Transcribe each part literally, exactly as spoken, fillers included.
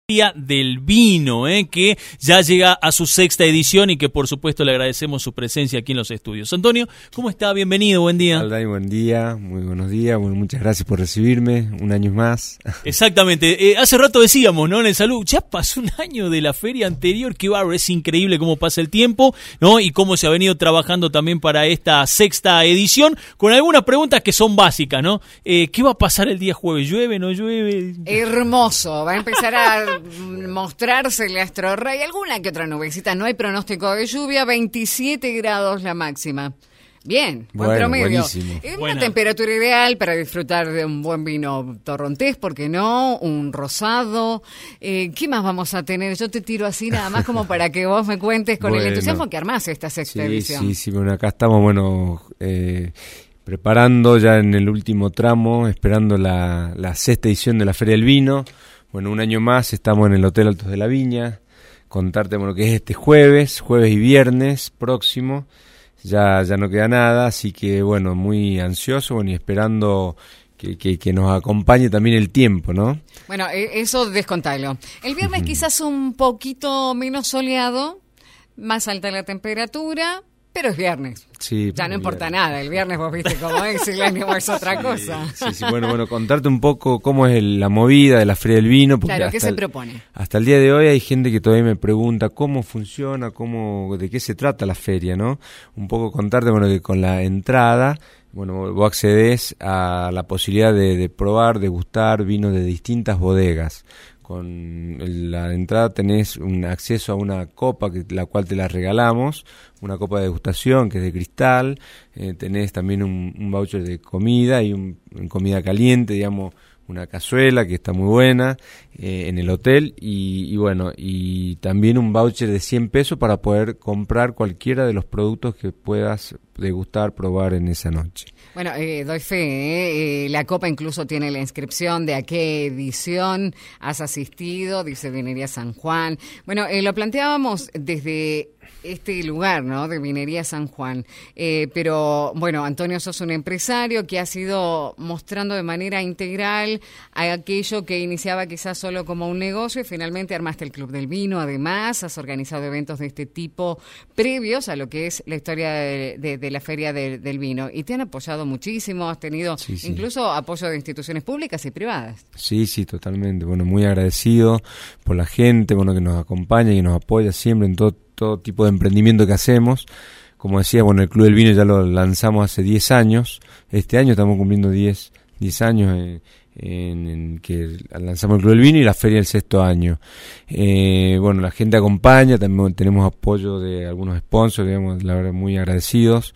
del Vino, ¿eh? que ya llega a su sexta edición y que por supuesto le agradecemos su presencia aquí en los estudios. Antonio, ¿cómo está? Bienvenido, buen día. Alday, buen día, muy buenos días, bueno, muchas gracias por recibirme, un año más. Exactamente, eh, hace rato decíamos, ¿no? En el Salud, ya pasó un año de la feria anterior, que bárbaro, es increíble cómo pasa el tiempo, ¿no? Y cómo se ha venido trabajando también para esta sexta edición, con algunas preguntas que son básicas, ¿no? Eh, ¿Qué va a pasar el día jueves? ¿Llueve, no llueve? Hermoso, va a empezar a mostrarse el astrorrey, alguna que otra nubecita, no hay pronóstico de lluvia, veintisiete grados la máxima. Bien, buen bueno, promedio. Buenísimo. Es una Buena. temperatura ideal para disfrutar de un buen vino torrontés, ¿por qué no? Un rosado. Eh, ¿Qué más vamos a tener? Yo te tiro así nada más como para que vos me cuentes con bueno, el entusiasmo que armás esta sexta sí, edición. Sí, sí, bueno, acá estamos, bueno, eh, preparando ya en el último tramo, esperando la, la sexta edición de la Feria del Vino. Bueno, un año más estamos en el Hotel Altos de la Viña. Contarte, bueno, que es este jueves, jueves y viernes próximo. Ya ya no queda nada, así que, bueno, muy ansioso, bueno, y esperando que, que, que nos acompañe también el tiempo, ¿no? Bueno, eso descontalo. El viernes uh-huh. quizás un poquito menos soleado, más alta la temperatura, pero es viernes. Sí, ya no importa viernes. nada, el viernes vos viste cómo es, el ánimo es otra sí, cosa. Sí, sí, bueno, bueno, contarte un poco cómo es el, la movida de la Feria del Vino. Porque Claro, hasta ¿qué se el, propone? Hasta el día de hoy hay gente que todavía me pregunta cómo funciona, cómo, de qué se trata la feria, ¿no? Un poco contarte, bueno, que con la entrada, bueno, vos accedes a la posibilidad de, de probar, degustar vinos de distintas bodegas. Con la entrada tenés un acceso a una copa, que la cual te la regalamos, una copa de degustación que es de cristal, eh, tenés también un, un voucher de comida y un, un comida caliente, digamos, una cazuela que está muy buena eh, en el hotel y, y bueno, y también un voucher de cien pesos para poder comprar cualquiera de los productos que puedas degustar, probar en esa noche. Bueno, eh, doy fe, ¿eh? Eh, la copa incluso tiene la inscripción de a qué edición has asistido, dice Vinería San Juan. Bueno, eh, lo planteábamos desde este lugar, ¿no?, de Vinería San Juan. Eh, pero, bueno, Antonio, sos un empresario que has ido mostrando de manera integral a aquello que iniciaba quizás solo como un negocio y finalmente armaste el Club del Vino. Además, has organizado eventos de este tipo previos a lo que es la historia de, de, de la Feria de, del Vino. Y te han apoyado muchísimo, has tenido sí, sí. incluso apoyo de instituciones públicas y privadas. Sí, sí, totalmente. Bueno, muy agradecido por la gente, bueno, que nos acompaña y nos apoya siempre en todo todo tipo de emprendimiento que hacemos. Como decía, bueno, el Club del Vino ya lo lanzamos hace diez años. Este año estamos cumpliendo diez años en, en, en que lanzamos el Club del Vino y la feria el sexto año. Eh, bueno, la gente acompaña, también tenemos apoyo de algunos sponsors, digamos, la verdad, muy agradecidos.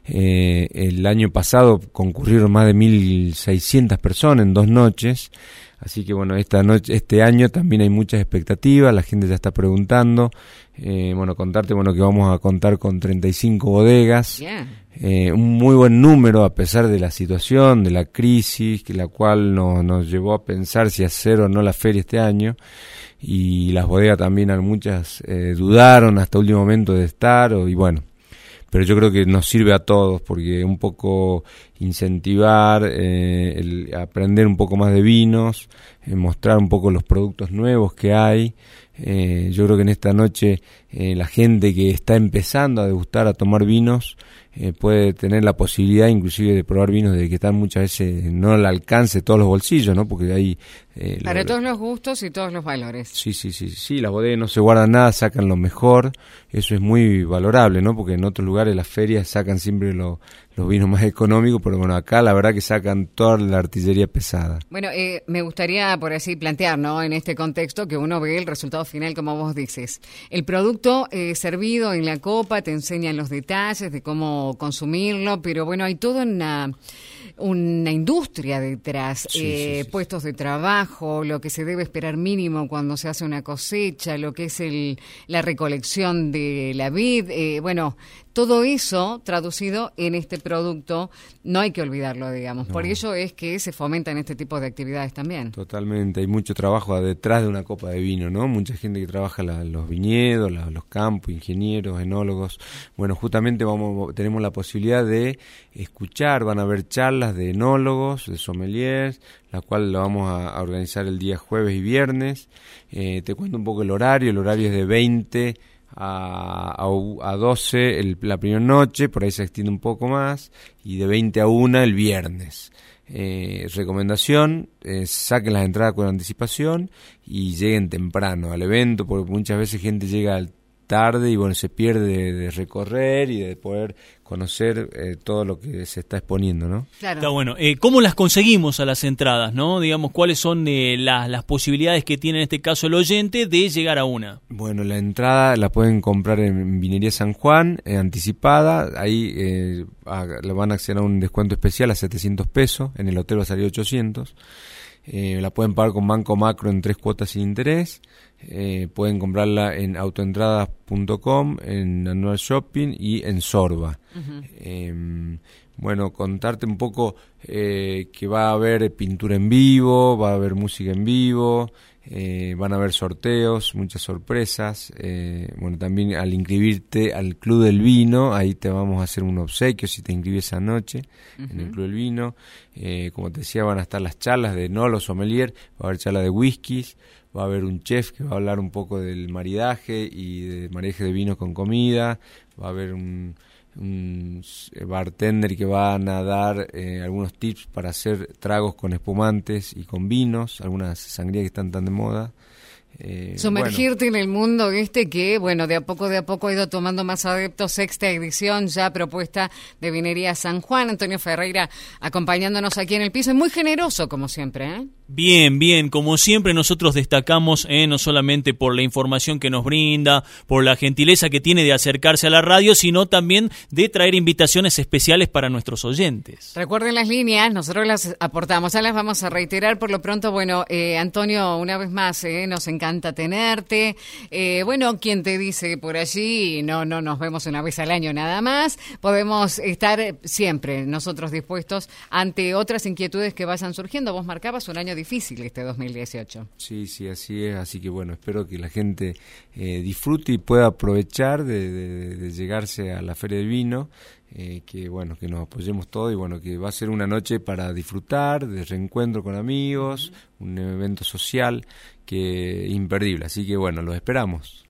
Eh, el año pasado concurrieron más de mil seiscientas personas en dos noches. Así que bueno, esta noche, este año también hay muchas expectativas, la gente ya está preguntando. Eh, bueno, contarte bueno que vamos a contar con treinta y cinco bodegas, yeah. eh, un muy buen número a pesar de la situación, de la crisis, que la cual nos, nos llevó a pensar si hacer o no la feria este año. Y las bodegas también, muchas eh, dudaron hasta último momento de estar, o, y bueno. Pero yo creo que nos sirve a todos porque un poco incentivar, eh, el aprender un poco más de vinos, eh, mostrar un poco los productos nuevos que hay. Eh, yo creo que en esta noche eh, la gente que está empezando a degustar, a tomar vinos, eh, puede tener la posibilidad inclusive de probar vinos de que están muchas veces no al alcance de todos los bolsillos, ¿no? Porque hay eh, para lo, todos los gustos y todos los valores. Sí, sí, sí, sí, las bodegas no se guardan nada, sacan lo mejor, eso es muy valorable, ¿no? Porque en otros lugares las ferias sacan siempre lo, los vinos más económicos, pero bueno, acá la verdad que sacan toda la artillería pesada. Bueno, eh, me gustaría por así plantear, ¿no?, en este contexto que uno ve el resultado final, como vos dices. El producto eh, servido en la copa te enseñan los detalles de cómo consumirlo, pero bueno, hay toda una, una industria detrás, sí, eh, sí, sí, puestos de trabajo, lo que se debe esperar mínimo cuando se hace una cosecha, lo que es el la recolección de la vid, eh, bueno, todo eso traducido en este producto, no hay que olvidarlo, digamos. No. Por ello es que se fomentan este tipo de actividades también. Totalmente, hay mucho trabajo detrás de una copa de vino, ¿no? Mucha gente que trabaja la, los viñedos, la, los campos, ingenieros, enólogos. Bueno, justamente vamos tenemos la posibilidad de escuchar, van a haber charlas charlas de enólogos, de sommeliers, la cual la vamos a, a organizar el día jueves y viernes. Eh, te cuento un poco el horario, el horario es de veinte a, a, a doce el, la primera noche, por ahí se extiende un poco más, y de veinte a una el viernes. Eh, recomendación, eh, saquen las entradas con anticipación y lleguen temprano al evento, porque muchas veces gente llega al tarde y bueno, se pierde de, de recorrer y de poder conocer eh, todo lo que se está exponiendo, ¿no? Claro. Está bueno. Eh, ¿Cómo las conseguimos a las entradas, no? Digamos, ¿cuáles son eh, las, las posibilidades que tiene en este caso el oyente de llegar a una? Bueno, la entrada la pueden comprar en Vinería San Juan, eh, anticipada, ahí eh, a, le van a acceder a un descuento especial a setecientos pesos, en el hotel va a salir ochocientos. Eh, la pueden pagar con Banco Macro en tres cuotas sin interés. Eh, pueden comprarla en autoentradas punto com, en Anual Shopping y en Sorba. Uh-huh. Eh, bueno, contarte un poco eh, que va a haber pintura en vivo, va a haber música en vivo, eh, van a haber sorteos, muchas sorpresas. Eh, bueno, también al inscribirte al Club del Vino, ahí te vamos a hacer un obsequio si te inscribes esa noche. Uh-huh. En el Club del Vino. Eh, como te decía, van a estar las charlas de enólogos, sommelier, va a haber charlas de whiskies, va a haber un chef que va a hablar un poco del maridaje y del maridaje de vinos con comida, va a haber un, un bartender que van a dar eh, algunos tips para hacer tragos con espumantes y con vinos, algunas sangrías que están tan de moda. Eh, Sumergirte bueno. en el mundo este que, bueno, de a poco, de a poco ha ido tomando más adeptos. Sexta edición ya propuesta de Vinería San Juan. Antonio Ferreira acompañándonos aquí en el piso. Es muy generoso, como siempre, ¿eh? Bien, bien, como siempre nosotros destacamos, eh, no solamente por la información que nos brinda, por la gentileza que tiene de acercarse a la radio, sino también de traer invitaciones especiales para nuestros oyentes. Recuerden las líneas, nosotros las aportamos, ya las vamos a reiterar. Por lo pronto, bueno, eh, Antonio, una vez más, eh, nos encanta tenerte. Eh, bueno, quien te dice por allí, no, no nos vemos una vez al año nada más, podemos estar siempre nosotros dispuestos ante otras inquietudes que vayan surgiendo. Vos marcabas un año difícil este dos mil dieciocho. Sí, sí, así es, así que bueno, espero que la gente eh, disfrute y pueda aprovechar de, de, de llegarse a la Feria del Vino, eh, que bueno, que nos apoyemos todos y bueno, que va a ser una noche para disfrutar, de reencuentro con amigos, un evento social que imperdible, así que bueno, los esperamos.